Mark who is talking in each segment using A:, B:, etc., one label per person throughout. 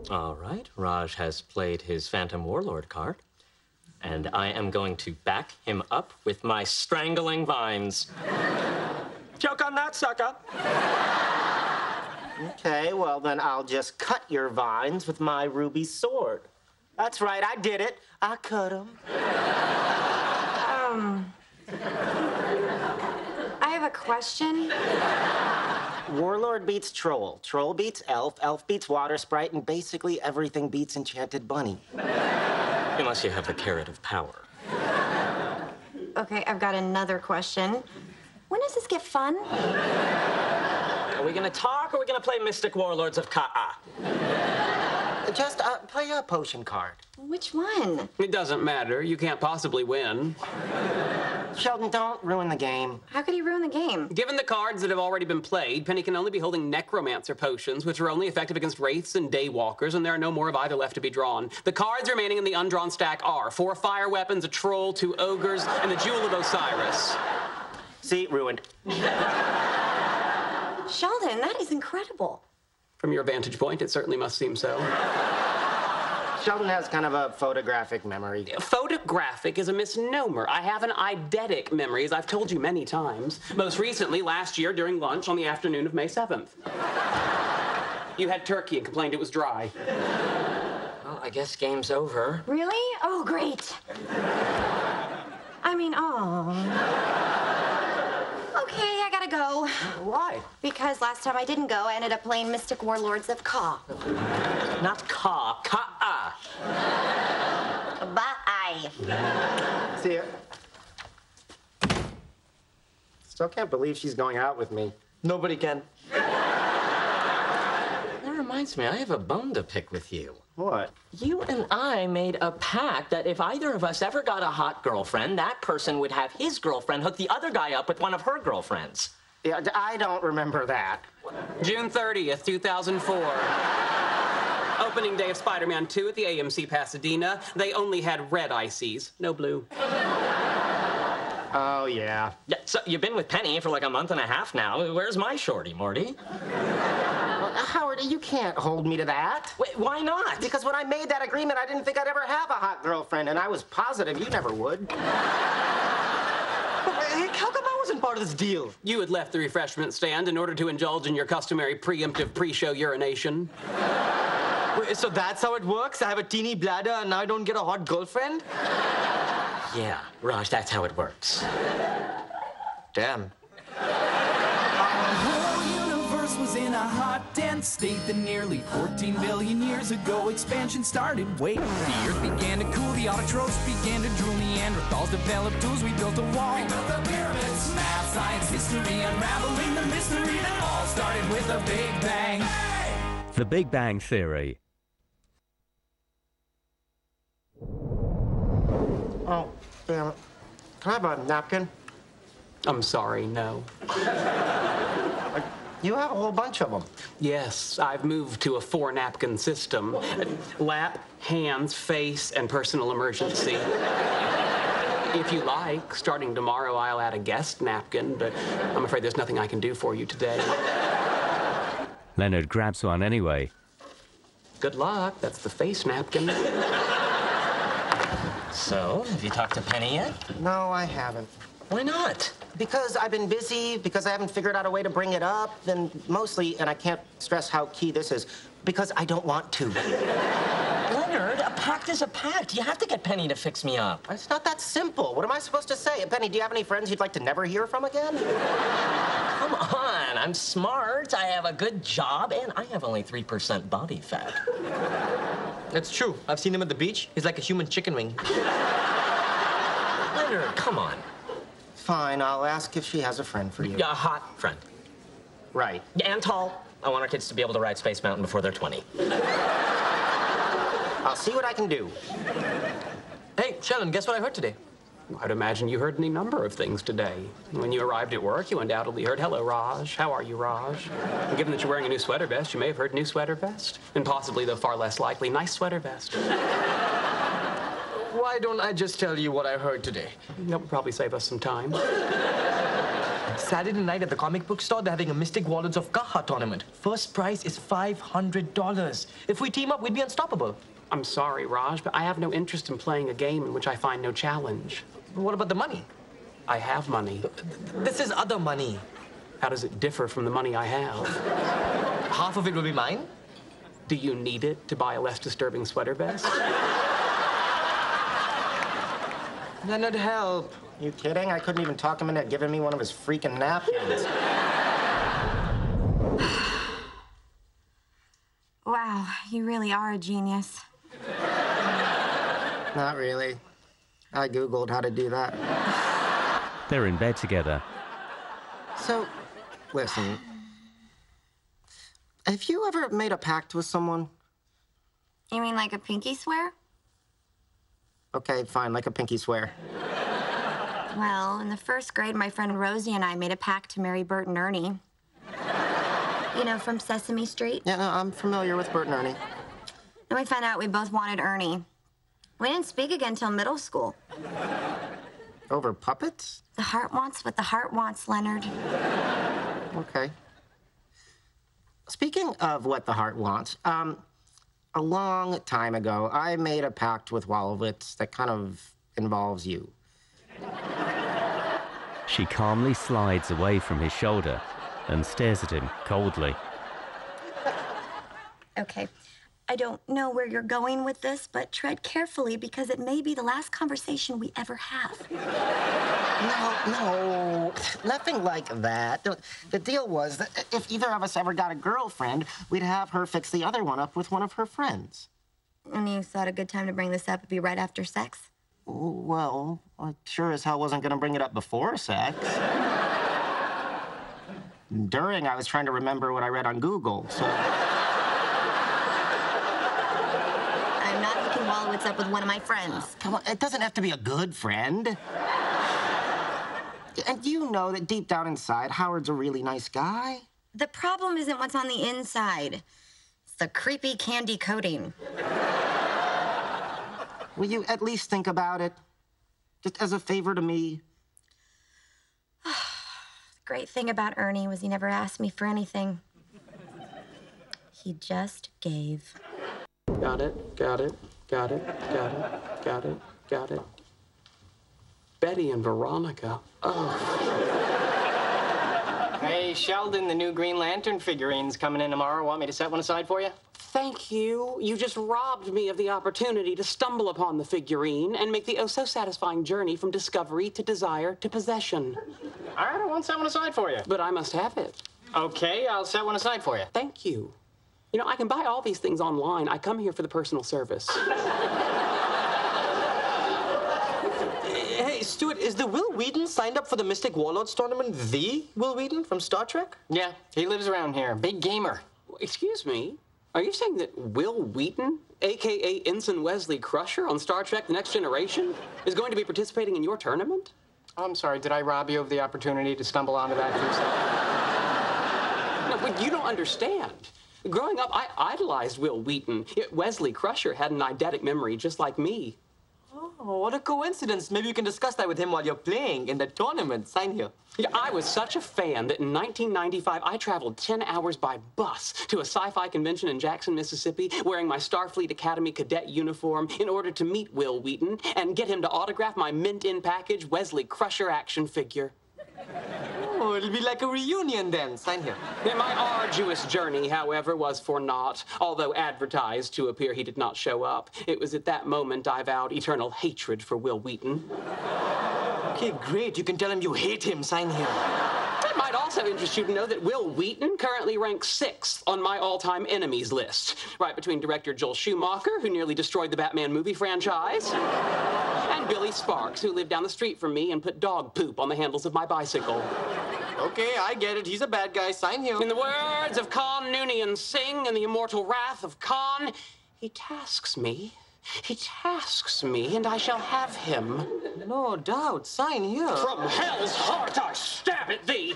A: All right, Raj has played his Phantom Warlord card, and I am going to back him up with my strangling vines. Joke on that, sucker.
B: Okay, well, then I'll just cut your vines with my ruby sword. That's right, I did it. I cut them.
C: I have a question.
B: Warlord beats Troll. Troll beats Elf. Elf beats Water Sprite. And basically everything beats Enchanted Bunny.
A: Unless you have the carrot of power.
C: Okay, I've got another question. When does this get fun?
A: Are we gonna talk or are we gonna play Mystic Warlords of Ka'a?
B: Just play a potion card.
C: Which one?
D: It doesn't matter. You can't possibly win.
B: Sheldon, don't ruin the game.
C: How could he ruin the game?
D: Given the cards that have already been played, Penny can only be holding Necromancer potions, which are only effective against Wraiths and Daywalkers, and there are no more of either left to be drawn. The cards remaining in the undrawn stack are 4 fire weapons, a troll, 2 ogres, and the Jewel of Osiris.
B: See, ruined.
C: Sheldon, that is incredible.
D: From your vantage point, it certainly must seem so.
B: Sheldon has kind of a photographic memory.
D: Photographic is a misnomer. I have an eidetic memory, as I've told you many times. Most recently, last year, during lunch on the afternoon of May 7th. You had turkey and complained it was dry.
A: Well, I guess game's over.
C: Really? Oh, great. I mean, Okay, I gotta go.
B: Why?
C: Because last time I didn't go, I ended up playing Mystic Warlords of Ka.
A: Not Ka, Ka'a.
C: Bye.
B: See ya. Still can't believe she's going out with me.
E: Nobody can.
A: That reminds me, I have a bone to pick with you.
B: What?
A: You and I made a pact that if either of us ever got a hot girlfriend, that person would have his girlfriend hook the other guy up with one of her girlfriends.
B: Yeah, I don't remember that.
D: June 30th, 2004. Opening day of Spider-Man 2 at the AMC Pasadena. They only had red ICs, no blue.
B: Oh, yeah.
A: Yeah, so you've been with Penny for like a month and a half now. Where's my shorty, Morty?
B: Well, Howard, you can't hold me to that.
A: Wait, why not?
B: Because when I made that agreement, I didn't think I'd ever have a hot girlfriend, and I was positive you never would.
E: Hey, how come I wasn't part of this deal?
D: You had left the refreshment stand in order to indulge in your customary preemptive pre-show urination.
E: Wait, so that's how it works? I have a teeny bladder and I don't get a hot girlfriend?
A: Yeah, Raj, that's how it works.
E: Damn.
F: Our whole universe was in a hot, dense state that nearly 14 billion years ago expansion started. Wait, the earth began to cool, the autotrophs began to drool, Neanderthals developed tools, we built a wall. We built the pyramids. Math, science, history, unraveling the mystery that all started with a Big Bang. Hey!
G: The Big Bang Theory.
B: Oh, damn it. Can I have a napkin?
D: I'm sorry, no.
B: You have a whole bunch of them.
D: Yes, I've moved to a 4-napkin system. Lap, hands, face, and personal emergency. If you like, starting tomorrow, I'll add a guest napkin, but I'm afraid there's nothing I can do for you today.
G: Leonard grabs one anyway.
D: Good luck. That's the face napkin.
A: So, have you talked to Penny yet?
B: No, I haven't.
A: Why not?
B: Because I've been busy, because I haven't figured out a way to bring it up, and mostly, and I can't stress how key this is, because I don't want to.
A: Leonard, a pact is a pact. You have to get Penny to fix me up.
B: It's not that simple. What am I supposed to say? Penny, do you have any friends you'd like to never hear from again?
A: Come on, I'm smart, I have a good job, and I have only 3% body fat.
E: That's true. I've seen him at the beach. He's like a human chicken wing.
A: Leonard, come on.
B: Fine, I'll ask if she has a friend for you.
A: Yeah, a hot friend.
B: Right.
A: And tall. I want our kids to be able to ride Space Mountain before they're 20.
B: I'll see what I can do.
E: Hey, Sheldon, guess what I heard today?
D: I'd imagine you heard any number of things today. When you arrived at work, you undoubtedly heard, "Hello, Raj. How are you, Raj?" And given that you're wearing a new sweater vest, you may have heard "new sweater vest." And possibly, though far less likely, "nice sweater vest."
E: Why don't I just tell you what I heard today?
D: That would probably save us some time.
E: Saturday night at the comic book store, they're having a Mystic Warlords of Kaha tournament. First prize is $500. If we team up, we'd be unstoppable.
D: I'm sorry, Raj, but I have no interest in playing a game in which I find no challenge.
E: What about the money?
D: I have money.
E: This is other money.
D: How does it differ from the money I have?
E: Half of it will be mine.
D: Do you need it to buy a less disturbing sweater vest?
E: Leonard, help.
B: You kidding? I couldn't even talk him into giving me one of his freaking napkins.
C: Wow, you really are a genius.
B: Not really. I Googled how to do that.
G: They're in bed together.
B: So, listen. Have you ever made a pact with someone?
C: You mean like a pinky swear?
B: Okay, fine, like a pinky swear.
C: Well, in the first grade, my friend Rosie and I made a pact to marry Bert and Ernie. You know, from Sesame Street?
B: Yeah, no, I'm familiar with Bert and Ernie.
C: Then we found out we both wanted Ernie. We didn't speak again till middle school.
B: Over puppets?
C: The heart wants what the heart wants, Leonard.
B: Okay. Speaking of what the heart wants, a long time ago, I made a pact with Wolowitz that kind of involves you.
G: She calmly slides away from his shoulder and stares at him coldly.
C: Okay. I don't know where you're going with this, but tread carefully because it may be the last conversation we ever have.
B: No, nothing like that. The deal was that if either of us ever got a girlfriend, we'd have her fix the other one up with one of her friends.
C: And you thought a good time to bring this up would be right after sex?
B: Well, I sure as hell wasn't going to bring it up before sex. During, I was trying to remember what I read on Google, so...
C: I'm not hooking Wolowitz up with one of my friends.
B: Come on, it doesn't have to be a good friend. And you know that deep down inside, Howard's a really nice guy.
C: The problem isn't what's on the inside. It's the creepy candy coating.
B: Will you at least think about it? Just as a favor to me?
C: The great thing about Ernie was he never asked me for anything. He just gave.
D: Got it, got it, got it, got it, got it, got it. Betty and Veronica. Oh.
A: Hey, Sheldon, the new Green Lantern figurine's coming in tomorrow. Want me to set one aside for you?
D: Thank you. You just robbed me of the opportunity to stumble upon the figurine and make the oh-so-satisfying journey from discovery to desire to possession.
A: All right, I won't set one aside for you.
D: But I must have it.
A: Okay, I'll set one aside for you.
D: Thank you. You know, I can buy all these things online. I come here for the personal service.
E: Hey, Stuart, is the Will Wheaton signed up for the Mystic Warlords tournament the Will Wheaton from Star Trek?
A: Yeah, he lives around here. Big gamer.
D: Excuse me? Are you saying that Will Wheaton, a.k.a. Ensign Wesley Crusher on Star Trek The Next Generation, is going to be participating in your tournament?
A: Oh, I'm sorry, did I rob you of the opportunity to stumble onto that yourself?
D: No, but you don't understand. Growing up, I idolized Will Wheaton. Wesley Crusher had an eidetic memory just like me.
E: Oh, what a coincidence. Maybe you can discuss that with him while you're playing in the tournament. Sign here.
D: Yeah, I was such a fan that in 1995, I traveled 10 hours by bus to a sci-fi convention in Jackson, Mississippi, wearing my Starfleet Academy cadet uniform in order to meet Will Wheaton and get him to autograph my mint-in package Wesley Crusher action figure.
E: Oh, it'll be like a reunion then. Sign here.
D: My arduous journey, however, was for naught. Although advertised to appear he did not show up, it was at that moment I vowed eternal hatred for Will Wheaton.
E: Okay, great. You can tell him you hate him. Sign here.
D: It might also interest you to know that Will Wheaton currently ranks 6th on my all-time enemies list, right between director Joel Schumacher, who nearly destroyed the Batman movie franchise, and Billy Sparks, who lived down the street from me and put dog poop on the handles of my bicycle.
E: Okay, I get it. He's a bad guy. Sign here.
D: In the words of Khan Noonien Singh in the immortal wrath of Khan, he tasks me, and I shall have him.
E: No doubt. Sign here.
D: From hell's heart I stab at thee.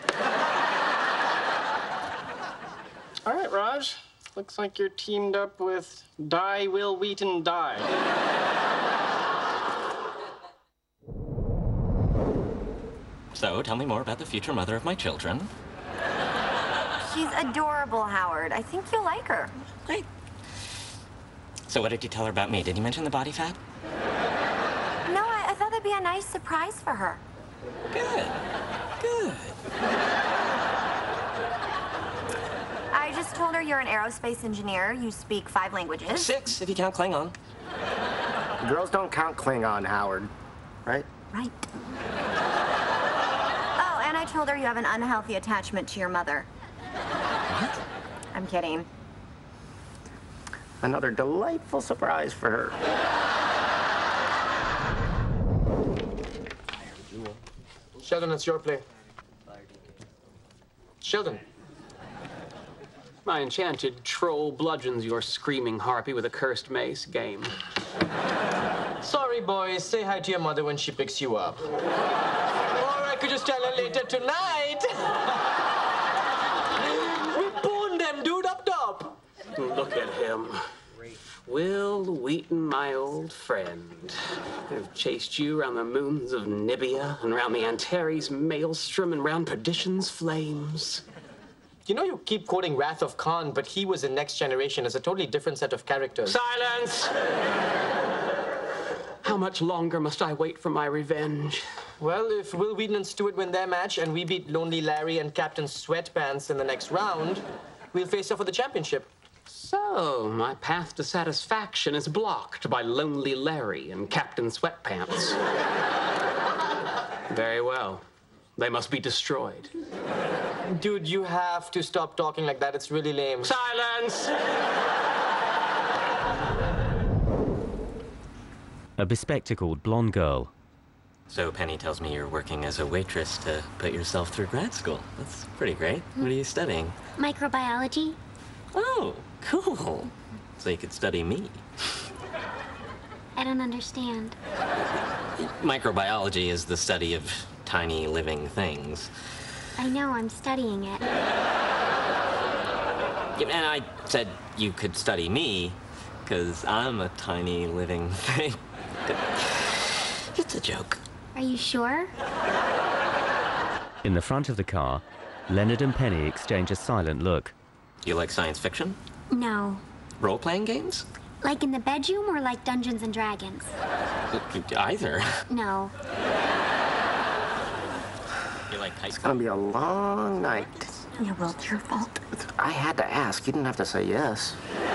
A: All right, Raj. Looks like you're teamed up with Die Will Wheaton Die. So, tell me more about the future mother of my children.
C: She's adorable, Howard. I think you'll like her.
A: Great. So, what did you tell her about me? Did you mention the body fat?
C: No, I thought that'd be a nice surprise for her.
A: Good. Good.
C: I just told her you're an aerospace engineer. You speak 5 languages.
A: 6, if you count Klingon.
B: Girls don't count Klingon, Howard. Right?
C: Right. Oh, and I told her you have an unhealthy attachment to your mother.
A: What?
C: I'm kidding.
B: Another delightful surprise for her.
E: Sheldon, it's your play. Sheldon.
D: My enchanted troll bludgeons your screaming harpy with a cursed mace. Game.
E: Sorry, boys. Say hi to your mother when she picks you up. Or I could just tell her later tonight. We boned them, dude, up top.
D: Look at him. Will Wheaton, my old friend. I've chased you round the moons of Nibia and round the Antares maelstrom and round perdition's flames.
E: You know you keep quoting Wrath of Khan, but he was in Next Generation as a totally different set of characters.
D: Silence! How much longer must I wait for my revenge?
E: Well, if Will Wheaton and Stewart win their match and we beat Lonely Larry and Captain Sweatpants in the next round, we'll face off for the championship.
D: So, my path to satisfaction is blocked by Lonely Larry and Captain Sweatpants. Very well. They must be destroyed.
E: Dude, you have to stop talking like that. It's really lame.
D: Silence!
G: A bespectacled blonde girl.
A: So, Penny tells me you're working as a waitress to put yourself through grad school. That's pretty great. What are you studying?
H: Microbiology.
A: Oh, cool. So you could study me.
H: I don't understand.
A: Microbiology is the study of tiny living things.
H: I know, I'm studying it.
A: Yeah, and I said you could study me, because I'm a tiny living thing. It's a joke.
H: Are you sure?
G: In the front of the car, Leonard and Penny exchange a silent look.
A: Do you like science fiction?
H: No.
A: Role-playing games?
H: Like in the bedroom or like Dungeons and Dragons?
A: Either.
H: No.
A: You like high
B: It's
A: school?
B: gonna be a long night.
C: Yeah, well, it's your fault.
B: I had to ask. You didn't have to say yes.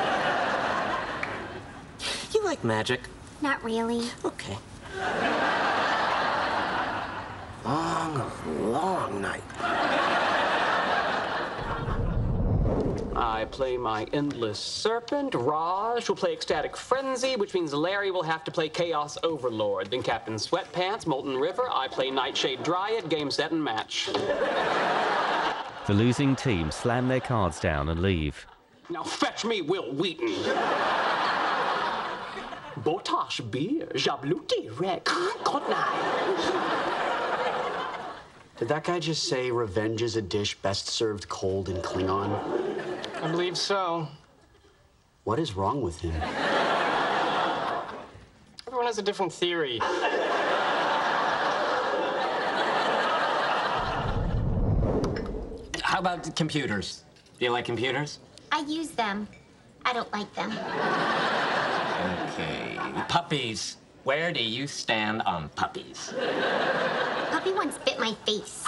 A: You like magic?
H: Not really.
A: Okay.
B: Long night.
D: I play my Endless Serpent. Raj will play Ecstatic Frenzy, which means Larry will have to play Chaos Overlord. Then Captain Sweatpants, Molten River. I play Nightshade Dryad, game, set, and match.
G: The losing team slam their cards down and leave.
D: Now fetch me Will Wheaton. Botash beer, jabluti rek,
I: Did that guy just say revenge is a dish best served cold in Klingon?
E: I believe so.
I: What is wrong with him?
E: Everyone has a different theory.
A: How about computers? Do you like computers?
H: I use them. I don't like them.
A: Okay. Puppies. Where do you stand on puppies?
H: Puppy once bit my face.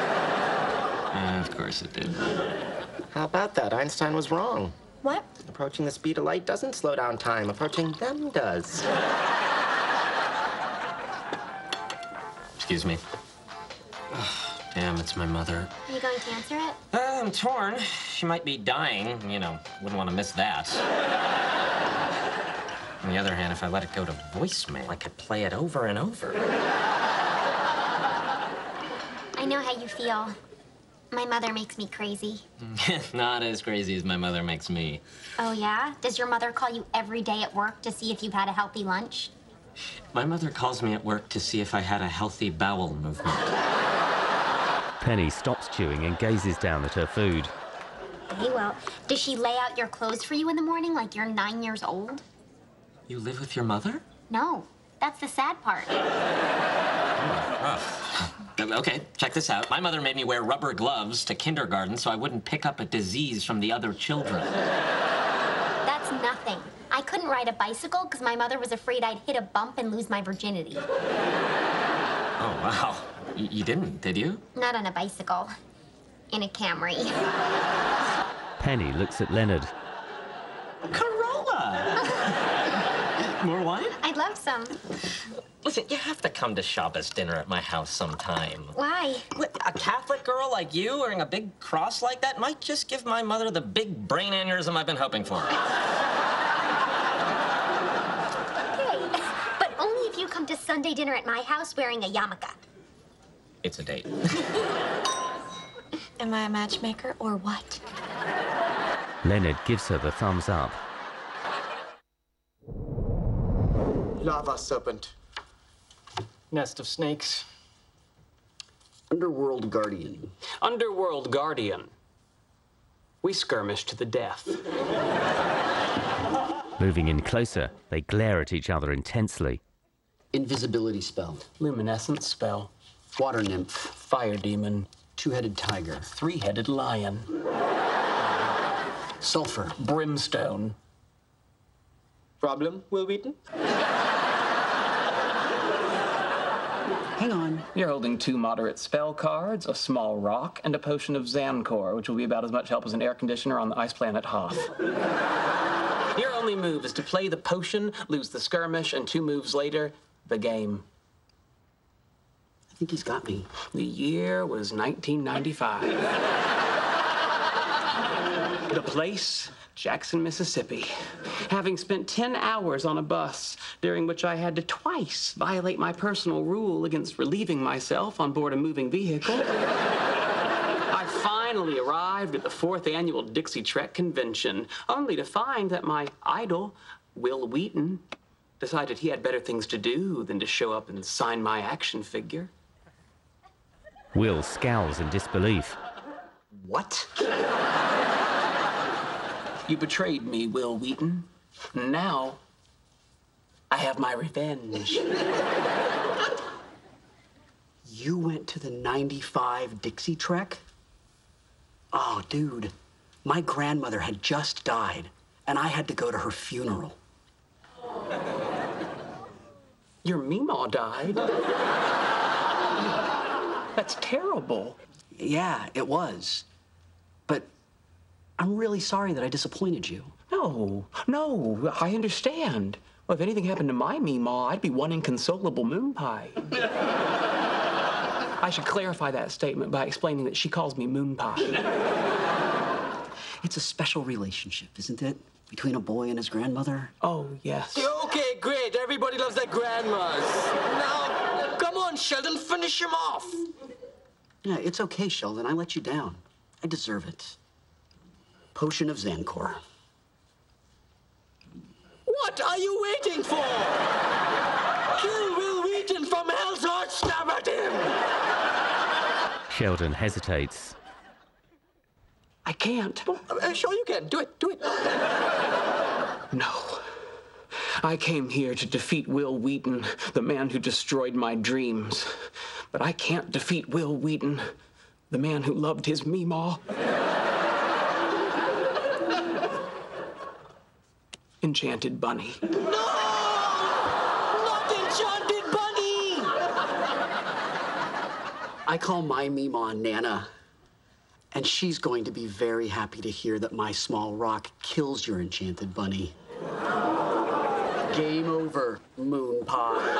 A: Of course it did.
B: How about that? Einstein was wrong.
C: What?
B: Approaching the speed of light doesn't slow down time. Approaching them does.
A: Excuse me. Damn, it's my mother.
H: Are you going to answer it?
A: I'm torn. She might be dying. You know, wouldn't want to miss that. On the other hand, if I let it go to voicemail, I could play it over and over.
H: I know how you feel. My mother makes me crazy.
A: Not as crazy as my mother makes me.
H: Oh, yeah? Does your mother call you every day at work to see if you've had a healthy lunch?
A: My mother calls me at work to see if I had a healthy bowel movement.
G: Penny stops chewing and gazes down at her food.
H: Hey, well, does she lay out your clothes for you in the morning like you're 9 years old?
A: You live with your mother?
H: No, that's the sad part.
A: Okay, check this out. My mother made me wear rubber gloves to kindergarten so I wouldn't pick up a disease from the other children.
H: That's nothing. I couldn't ride a bicycle because my mother was afraid I'd hit a bump and lose my virginity.
A: Oh, wow. You didn't, did you?
H: Not on a bicycle. In a Camry.
G: Penny looks at Leonard.
A: Corolla! More wine?
H: I'd love some.
A: Listen, you have to come to Shabbos dinner at my house sometime.
H: Why?
A: Look, a Catholic girl like you wearing a big cross like that might just give my mother the big brain aneurysm I've been hoping for.
H: Okay, but only if you come to Sunday dinner at my house wearing a yarmulke.
A: It's a date.
C: Am I a matchmaker or what?
G: Leonard gives her the thumbs up.
E: Lava serpent. Nest of snakes.
I: Underworld Guardian.
D: Underworld Guardian. We skirmish to the death.
G: Moving in closer, they glare at each other intensely.
I: Invisibility spell.
D: Luminescence spell.
I: Water nymph.
D: Fire demon.
I: Two-headed tiger.
D: Three-headed lion.
I: Sulfur.
D: Brimstone.
E: Problem, Will Wheaton?
I: Hang on.
D: You're holding 2 moderate spell cards, a small rock, and a potion of Xancor, which will be about as much help as an air conditioner on the ice planet Hoth. Your only move is to play the potion, lose the skirmish, and 2 moves later, the game.
I: I think he's got me.
D: The year was 1995. The place, Jackson, Mississippi. Having spent 10 hours on a bus, during which I had to twice violate my personal rule against relieving myself on board a moving vehicle, I finally arrived at the 4th annual Dixie Trek convention, only to find that my idol, Will Wheaton, decided he had better things to do than to show up and sign my action figure.
G: Will scowls in disbelief.
I: What?
D: You betrayed me, Will Wheaton. Now, I have my revenge.
I: You went to the 95 Dixie Trek? Oh, dude. My grandmother had just died, and I had to go to her funeral.
D: Your Meemaw died? That's terrible.
I: Yeah, it was. But I'm really sorry that I disappointed you.
D: No, I understand. Well, if anything happened to my Meemaw, I'd be one inconsolable moon pie. I should clarify that statement by explaining that she calls me Moon Pie.
I: It's a special relationship, isn't it? Between a boy and his grandmother?
D: Oh, yes.
E: Okay, great. Everybody loves their grandmas. Now, come on, Sheldon, finish him off.
I: Yeah, it's okay, Sheldon. I let you down. I deserve it. Potion of Xancor.
E: What are you waiting for? Kill Will Wheaton from Hell's Heart, stab at him!
G: Sheldon hesitates.
D: I can't.
E: Sure you can. Do it.
D: No. I came here to defeat Will Wheaton, the man who destroyed my dreams. But I can't defeat Will Wheaton, the man who loved his Meemaw. Enchanted Bunny.
E: No! Not Enchanted Bunny!
I: I call my Meemaw Nana. And she's going to be very happy to hear that my small rock kills your enchanted bunny. Game over, Moon Pie.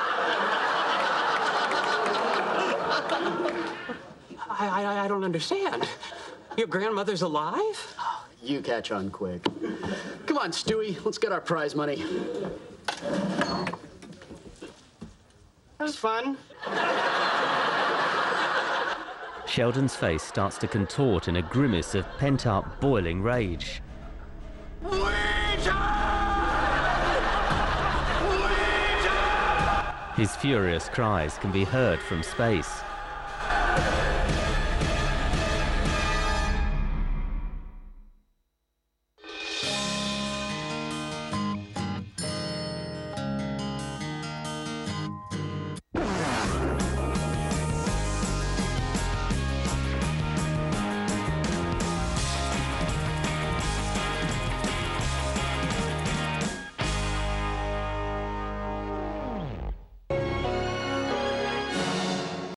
D: I don't understand. Your grandmother's alive?
I: You catch on quick. Come on, Stewie, let's get our prize money.
E: That was fun.
G: Sheldon's face starts to contort in a grimace of pent-up, boiling rage. His furious cries can be heard from space.